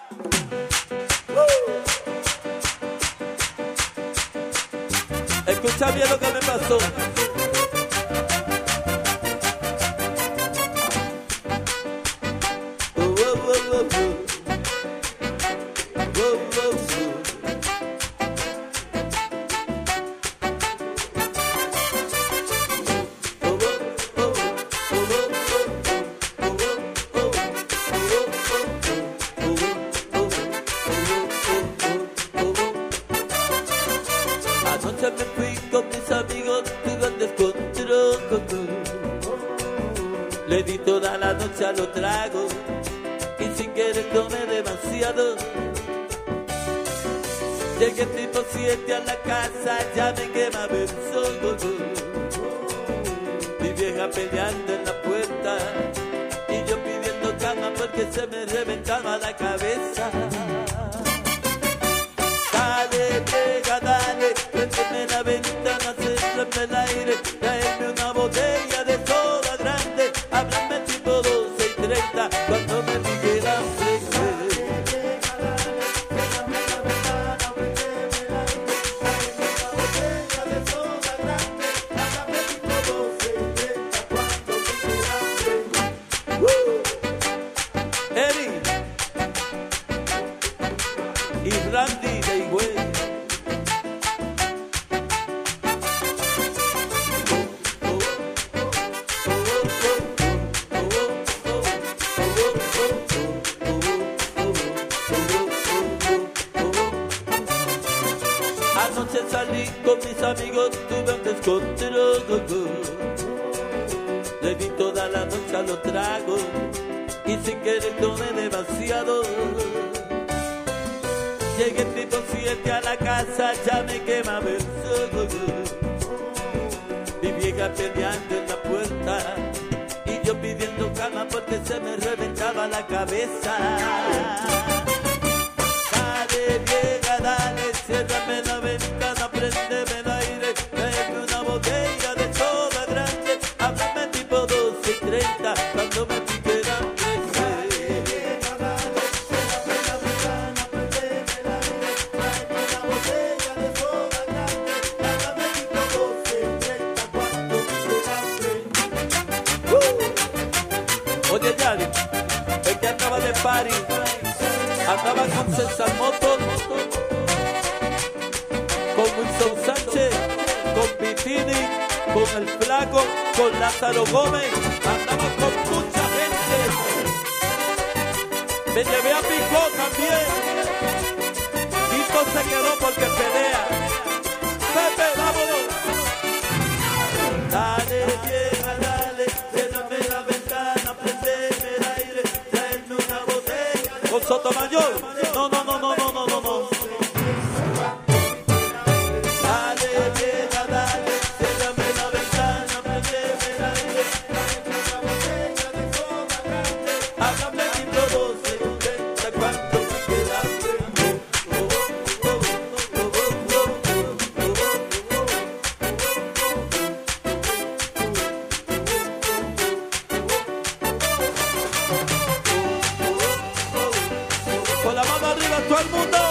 Escucha bien lo que me pasó. Anoche me fui con mis amigos jugando escondido. Le di toda la noche a los tragos y sin querer tomé demasiado. Llegué tipo 7 a la casa, ya me quema el sol. Mi vieja peleando en la puerta y yo pidiendo cama porque se me reventaba la cabeza. Dale, llega, dale, préndeme la ventana, cérrame el aire, traerme una botella de soda grande, háblame tipo 12:30 cuando me pique la hambre. Eri y Randy de Higüey. Anoche salí con mis amigos, tuve un descontrol. Le di toda la noche a los tragos y sin querer tomé demasiado. Llegué tipo 7 a la casa, ya me quemaba el sol. Mi vieja peleando en la puerta y yo pidiendo calma porque se me reventaba la cabeza. Dale, vieja, dale, ciérrame la ventana, préndeme el aire, tráeme una botella de soda grande, háblame tipo 12:30 cuando me pique la hambre. Oye, Yari, el que andaba de party, andaba con César Motos, con Wilson Sánchez, con Pitini, con el Flaco, con Lázaro Gómez, andaba con mucha gente. Me llevé a Pico también. Pico se quedó porque pelea. Pepe, vámonos. Dale, llega, dale, cérrame la ventana, prendeme el aire, traerme una botella. Con Sotomayor, no, no, no, no, no, no, no, no. Dale, llega, dale, cérrame la ventana, prendeme el aire, traerme una botella de soda grande, háblame tipo 12:30 cuando me queda hambre. Con la mano arriba todo el mundo.